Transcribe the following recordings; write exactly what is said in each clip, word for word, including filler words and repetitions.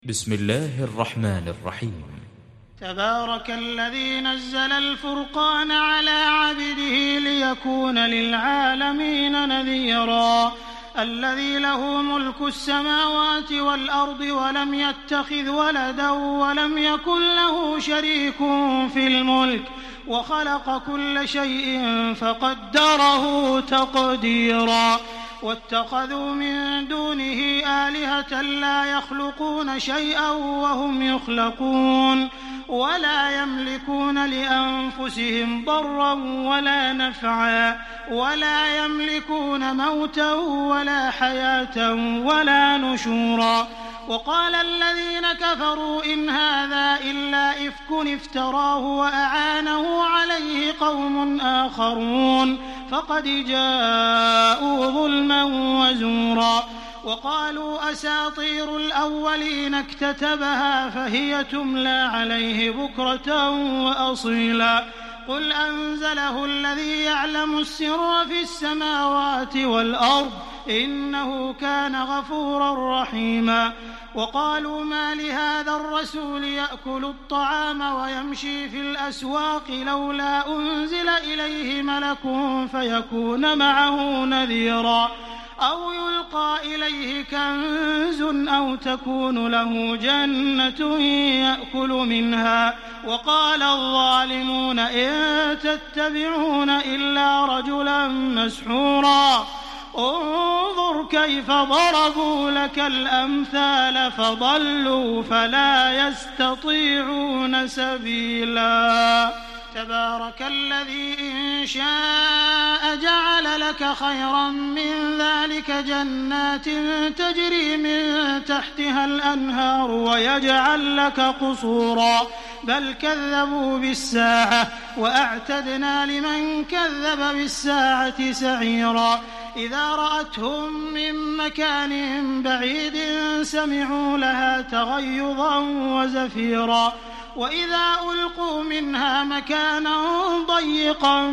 بسم الله الرحمن الرحيم. تبارك الذي نزل الفرقان على عبده ليكون للعالمين نذيرا. الذي له ملك السماوات والأرض ولم يتخذ ولدا ولم يكن له شريك في الملك وخلق كل شيء فقدره تقديرا. واتخذوا من دونه آلهة لا يخلقون شيئا وهم يخلقون ولا يملكون لأنفسهم ضرا ولا نفعا ولا يملكون موتا ولا حياة ولا نشورا. وقال الذين كفروا إن هذا إلا إفك افتراه وأعانه عليه قوم آخرون فقد جاءوا ظلما وزورا. وقالوا أساطير الأولين اكتتبها فهي تملى عليه بكرة وأصيلا. قل أنزله الذي يعلم السر في السماوات والأرض إنه كان غفورا رحيما. وقالوا ما لهذا الرسول يأكل الطعام ويمشي في الأسواق لولا أنزل إليه ملك فيكون معه نذيرا أو يلقى إليه كنز أو تكون له جنة يأكل منها. وقال الظالمون إن تتبعون إلا رجلا مسحورا. انظر كيف ضربوا لك الأمثال فضلوا فلا يستطيعون سبيلا. تبارك الذي إن شاء جعل لك خيرا من ذلك جنات تجري من تحتها الأنهار ويجعل لك قصورا بل كذبوا بالساعة وأعتدنا لمن كذب بالساعة سعيرا. إذا رأتهم من مكان بعيد سمعوا لها تغيظا وزفيرا. وإذا ألقوا منها مكانا ضيقا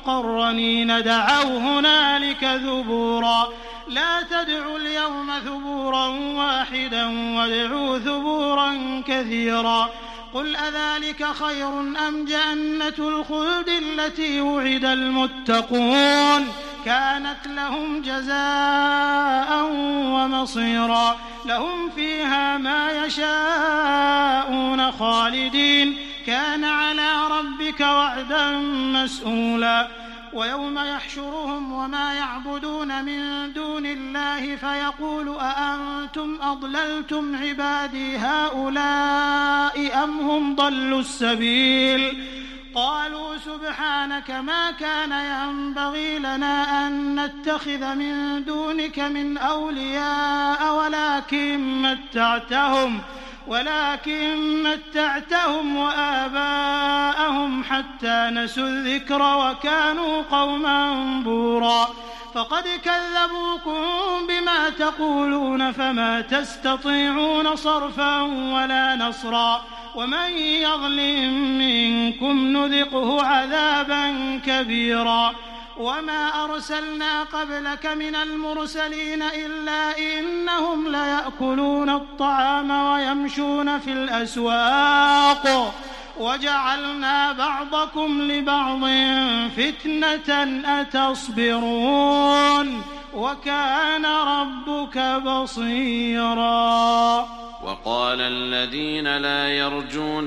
مقرنين دعوا هنالك ثبورا. لا تدعوا اليوم ثبورا واحدا وادعوا ثبورا كثيرا. قل أذلك خير أم جنة الخلد التي وعد المتقون كانت لهم جزاء ومصيرا. لهم فيها ما يشاءون خالدين كان على ربك وعدا مسئولا. ويوم يحشرهم وما يعبدون من دون الله فيقول أأنتم أضللتم عبادي هؤلاء أم هم ضلوا السبيل. قالوا سبحانك ما كان ينبغي لنا أن نتخذ من دونك من أولياء ولكن متعتهم ولكن متعتهم وآباءهم حتى نسوا الذكر وكانوا قوما بورا. فقد كذبوكم بما تقولون فما تستطيعون صرفا ولا نصرا. ومن يظلم منكم نذقه عذابا كبيرا. وما أرسلنا قبلك من المرسلين إلا إنهم ليأكلون الطعام ويمشون في الأسواق وجعلنا بعضكم لبعض فتنة أتصبرون وكان ربك بصيرا. وقال الذين لا يرجون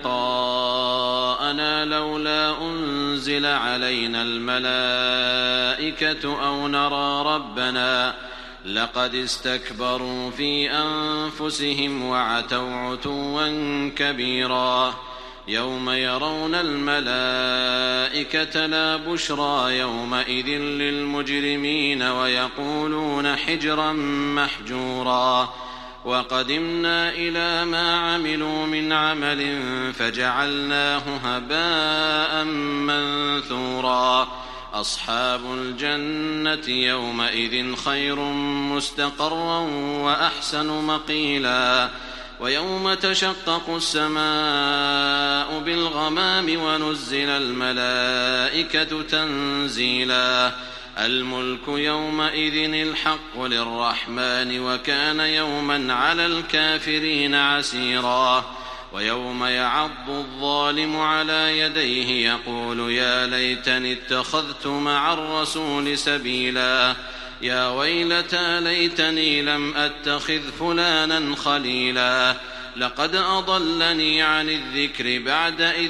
لقاءنا لولا أنزل علينا الملائكة أو نرى ربنا لقد استكبروا في أنفسهم وعتوا عتوا كبيرا. يوم يرون الملائكة لا بشرى يومئذ للمجرمين ويقولون حجرا محجورا. وقدمنا إلى ما عملوا من عمل فجعلناه هباء منثورا. أصحاب الجنة يومئذ خير مستقرا وأحسن مقيلا. ويوم تشقق السماء بالغمام ونزل الملائكة تنزيلا. الملك يومئذ الحق للرحمن وكان يوما على الكافرين عسيرا ويوم يعض الظالم على يديه يقول يا ليتني اتخذت مع الرسول سبيلا يا ويلتى ليتني لم أتخذ فلانا خليلا لقد أضلني عن الذكر بعد إذ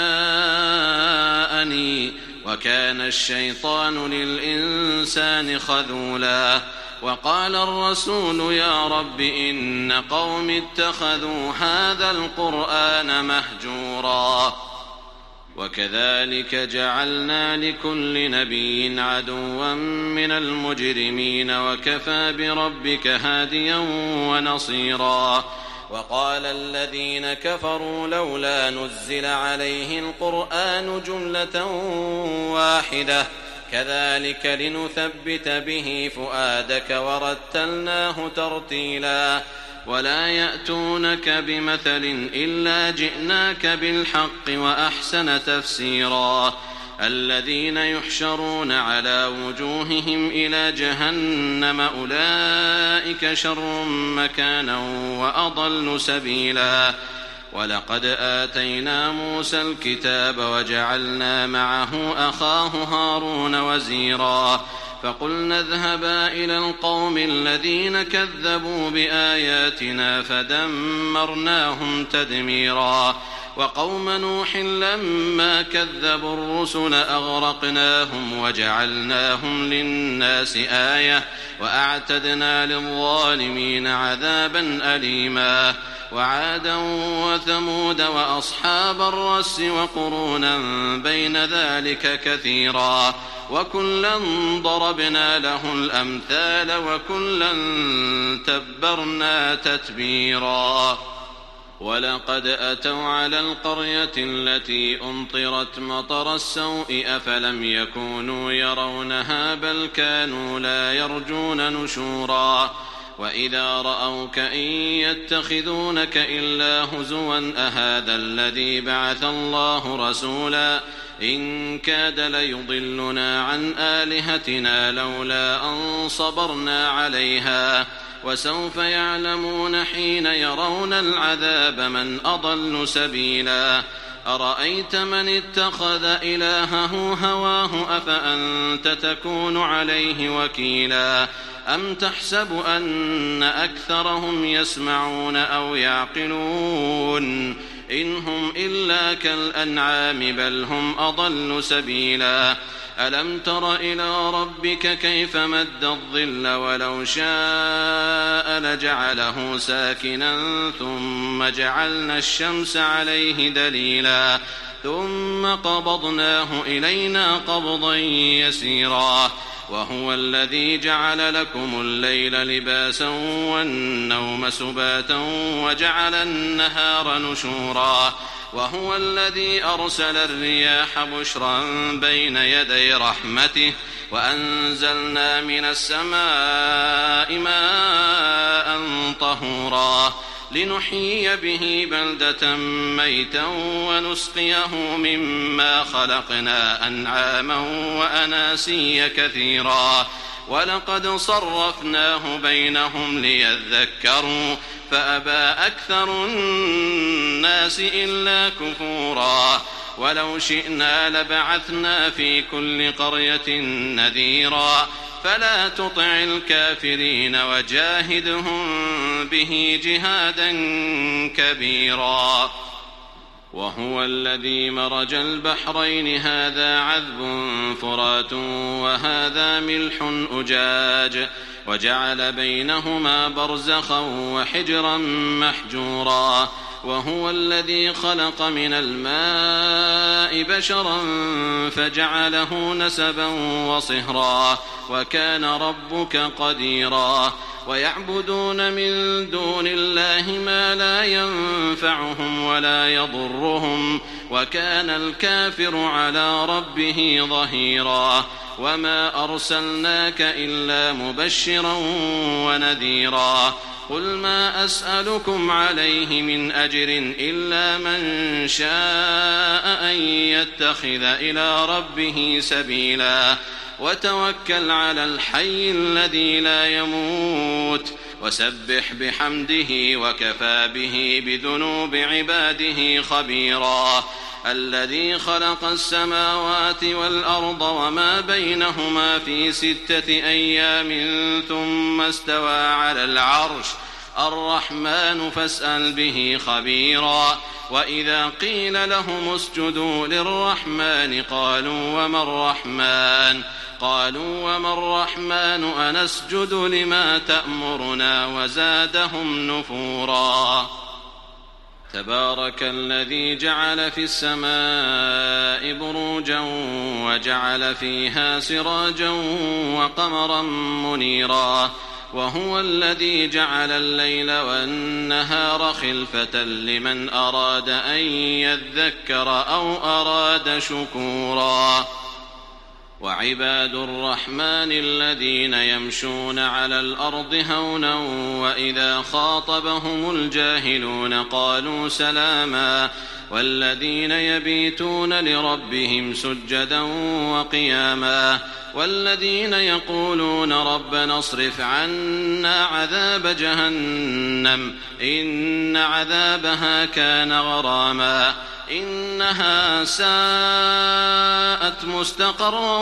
جاءني وكان الشيطان للإنسان خذولا وقال الرسول يا رب إن قوم اتخذوا هذا القرآن مهجورا وكذلك جعلنا لكل نبي عدوا من المجرمين وكفى بربك هاديا ونصيرا وقال الذين كفروا لولا نزل عليه القرآن جملة واحدة كذلك لنثبت به فؤادك ورتلناه ترتيلا ولا يأتونك بمثل إلا جئناك بالحق وأحسن تفسيرا الذين يحشرون على وجوههم إلى جهنم أولئك شر مكانا وأضل سبيلا ولقد آتينا موسى الكتاب وجعلنا معه أخاه هارون وزيرا فقلنا اذهبا إلى القوم الذين كذبوا بآياتنا فدمرناهم تدميرا وقوم نوح لما كذبوا الرسل أغرقناهم وجعلناهم للناس آية وأعتدنا للظالمين عذابا أليما وعادا وثمود وأصحاب الرس وقرونا بين ذلك كثيرا وكلا ضربنا له الأمثال وكلا تبرنا تتبيرا ولقد أتوا على القرية التي أمطرت مطر السوء أفلم يكونوا يرونها بل كانوا لا يرجون نشورا وإذا رأوك إن يتخذونك إلا هزوا أهذا الذي بعث الله رسولا إن كاد ليضلنا عن آلهتنا لولا أن صبرنا عليها وسوف يعلمون حين يرون العذاب من أضل سبيلا أرأيت من اتخذ إلهه هواه أفأنت تكون عليه وكيلا أم تحسب أن أكثرهم يسمعون أو يعقلون إن هم إلا كالأنعام بل هم أضل سبيلا ألم تر إلى ربك كيف مد الظل ولو شاء لجعله ساكنا ثم جعلنا الشمس عليه دليلا ثم قبضناه إلينا قبضا يسيرا وهو الذي جعل لكم الليل لباسا والنوم سباتا وجعل النهار نشورا وهو الذي أرسل الرياح بشرا بين يدي رحمته وأنزلنا من السماء ماء طهورا لنحيي به بلدة ميتا ونسقيه مما خلقنا أنعاما وأناسيا كثيرا ولقد صرفناه بينهم ليذكروا فأبى أكثر الناس إلا كفورا ولو شئنا لبعثنا في كل قرية نذيرا فلا تطع الكافرين وجاهدهم به جهادا كبيرا وهو الذي مرج البحرين هذا عذب فرات وهذا ملح أجاج وجعل بينهما برزخا وحجرا محجورا وهو الذي خلق من الماء بشرا فجعله نسبا وصهرا وكان ربك قديرا ويعبدون من دون الله ما لا ينفعهم ولا يضرهم وكان الكافر على ربه ظهيرا وما أرسلناك إلا مبشرا ونذيرا قل ما أسألكم عليه من أجر إلا من شاء أن يتخذ إلى ربه سبيلا وتوكل على الحي الذي لا يموت وسبح بحمده وكفى به بذنوب عباده خبيرا الذي خلق السماوات والأرض وما بينهما في ستة أيام ثم استوى على العرش الرحمن فاسأل به خبيرا وإذا قيل لهم اسجدوا للرحمن قالوا وما الرحمن قالوا وما الرحمن أنسجد لما تأمرنا وزادهم نفورا تبارك الذي جعل في السماء بروجا وجعل فيها سراجا وقمرا منيرا وهو الذي جعل الليل والنهار خلفة لمن أراد أن يذكر أو أراد شكورا وعباد الرحمن الذين يمشون على الأرض هونا وإذا خاطبهم الجاهلون قالوا سلاما والذين يبيتون لربهم سجدا وقياما والذين يقولون ربنا اصرف عنا عذاب جهنم إن عذابها كان غراما إنها ساءت مستقرا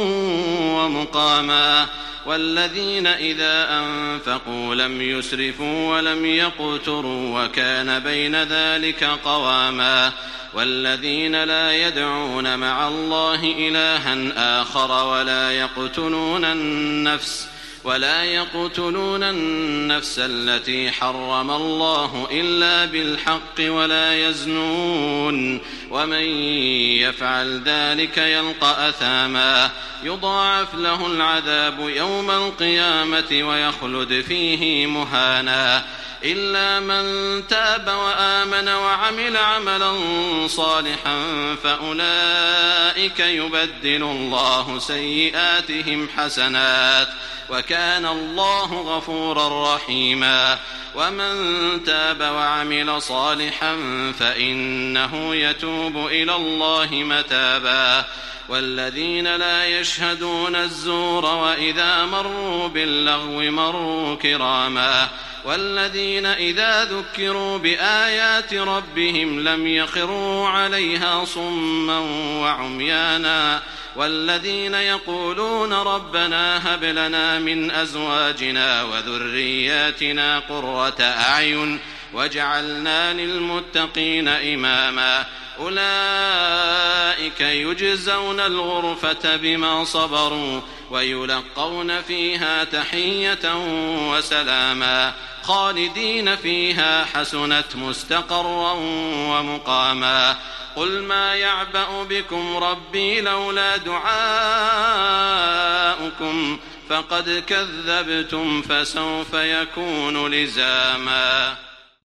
ومقاما والذين إذا أنفقوا لم يسرفوا ولم يقتروا وكان بين ذلك قواما والذين لا يدعون مع الله إلها آخر ولا يقتلون النفس ولا يقتلون النفس التي حرم الله إلا بالحق ولا يزنون ومن يفعل ذلك يلقى أثاما يضاعف له العذاب يوم القيامة ويخلد فيه مهانا إلا من تاب وآمن وعمل عملا صالحا فأولئك يبدل الله سيئاتهم حسنات وكان الله غفورا رحيما ومن تاب وعمل صالحا فإنه يتوب إلى الله متابا والذين لا يشهدون الزور وإذا مروا باللغو مروا كراما والذين إذا ذكروا بآيات ربهم لم يخروا عليها صما وعميانا والذين يقولون ربنا هب لنا من أزواجنا وذرياتنا قرة أعين واجعلنا للمتقين إماما أولئك يجزون الغرفة بما صبروا ويلقون فيها تحية وسلاما خالدين فيها حسنت مستقرا ومقاما قل ما يعبأ بكم ربي لولا دعاؤكم فقد كذبتم فسوف يكون لزاما.